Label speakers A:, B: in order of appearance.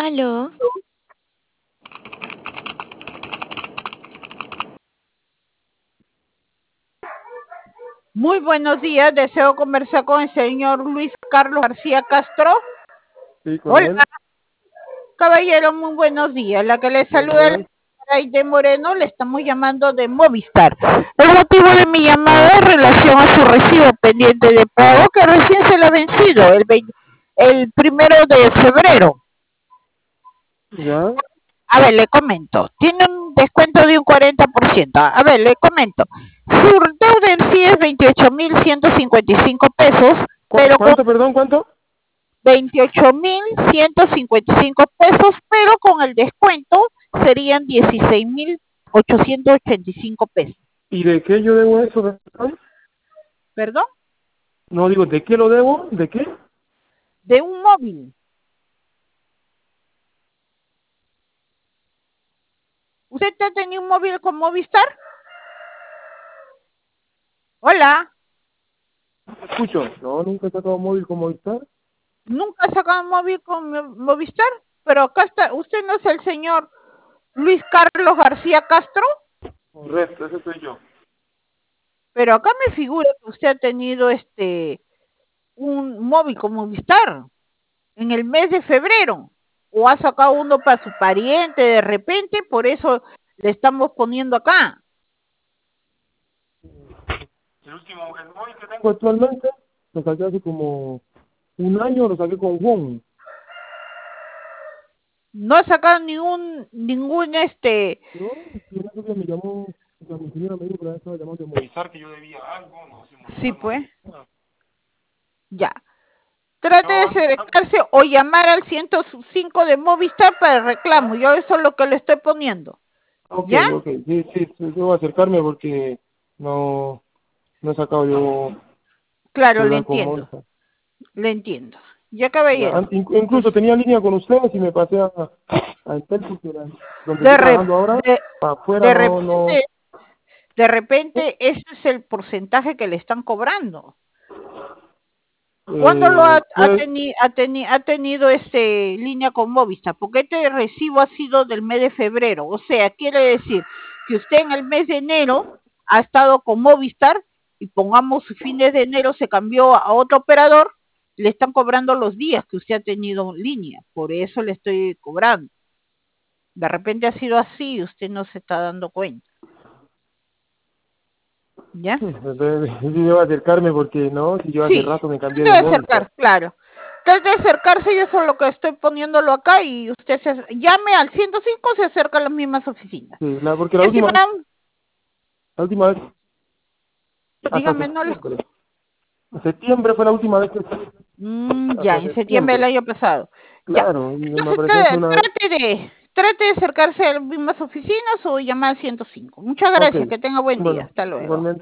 A: Aló,
B: Muy buenos días, deseo conversar con el señor Luis Carlos García Castro.
C: Sí, con
B: Hola,
C: él.
B: caballero, muy buenos días. La que le
C: Buenos
B: saluda es la
C: días.
B: señora Aide Moreno, le estamos llamando de Movistar. El motivo de mi llamada es en relación a su recibo pendiente de pago que recién se le ha vencido, el 1 de febrero.
C: Ya.
B: A ver, le comento, tiene un descuento de un 40%. A ver, le comento, su deuda en sí es 28.155 pesos, pero con
C: ¿Cuánto, perdón, cuánto?
B: 28.155 pesos, pero con el descuento serían 16.885 pesos.
C: ¿Y de qué yo debo eso? ¿Perdón?
B: ¿Perdón?
C: No digo, ¿de qué lo debo? ¿De qué?
B: De un móvil. ¿Usted ha tenido un móvil con Movistar? Hola,
C: Escucho. No, nunca he sacado móvil como está.
B: ¿nunca ha sacado un móvil con Movistar? Pero acá está, ¿usted no es el señor Luis Carlos García Castro?
C: Correcto, ese soy yo.
B: Pero acá me figura que usted ha tenido un móvil con Movistar en el mes de febrero, o ha sacado uno para su pariente de repente, por eso le estamos poniendo acá.
C: El móvil que tengo actualmente lo saqué hace como un año, lo saqué con Juan.
B: No ha sacado ningún
C: No, y en esos días me llamó, mi señora me dijo que la estaba llamando de Movistar, que yo debía algo, no sé,
B: sí,
C: Movistar no
B: pues,
C: debía nada.
B: ya. Trate de
C: No,
B: acercarse o llamar al 105 de Movistar para el reclamo. Yo eso es lo que le estoy poniendo.
C: ok,
B: ¿Ya?
C: ok, sí, debo acercarme porque no he sacado yo
B: Claro, le
C: celular con
B: entiendo.
C: Movistar.
B: Le entiendo. Ya,
C: Ya,
B: caballero.
C: incluso
B: Entonces,
C: tenía línea con ustedes y me pasé a Entel porque donde
B: de,
C: estoy
B: re-
C: trabajando ahora,
B: de,
C: para afuera
B: de
C: no.
B: repente, de repente, ese es el porcentaje que le están cobrando. ¿Cuándo lo
C: Pues,
B: ha tenido línea con Movistar? Porque este recibo ha sido del mes de febrero. O sea, quiere decir que usted en el mes de enero ha estado con Movistar y pongamos fines de enero se cambió a otro operador, le están cobrando los días que usted ha tenido en línea. Por eso le estoy cobrando. De repente ha sido así y usted no se está dando cuenta. ¿Ya?
C: sí debo acercarme porque no, si yo hace
B: Sí,
C: rato me cambié
B: trate
C: de
B: de
C: Movistar.
B: acercar, claro. Trate de acercarse, yo solo que estoy poniéndolo acá y usted llame al 105, se acerca a las mismas oficinas.
C: Sí, porque
B: ¿Qué estimado?
C: la última vez, hasta
B: Dígame, no lo...
C: septiembre. En septiembre fue la última vez que fui,
B: Ya,
C: hasta
B: en septiembre del
C: septiembre.
B: año pasado. Ya.
C: Claro, y me
B: Entonces,
C: apareció hace una.
B: trate de acercarse a las mismas oficinas o llamar al 105. Muchas
C: Ok,
B: gracias, que tenga buen día.
C: bueno,
B: Hasta luego.
C: igualmente.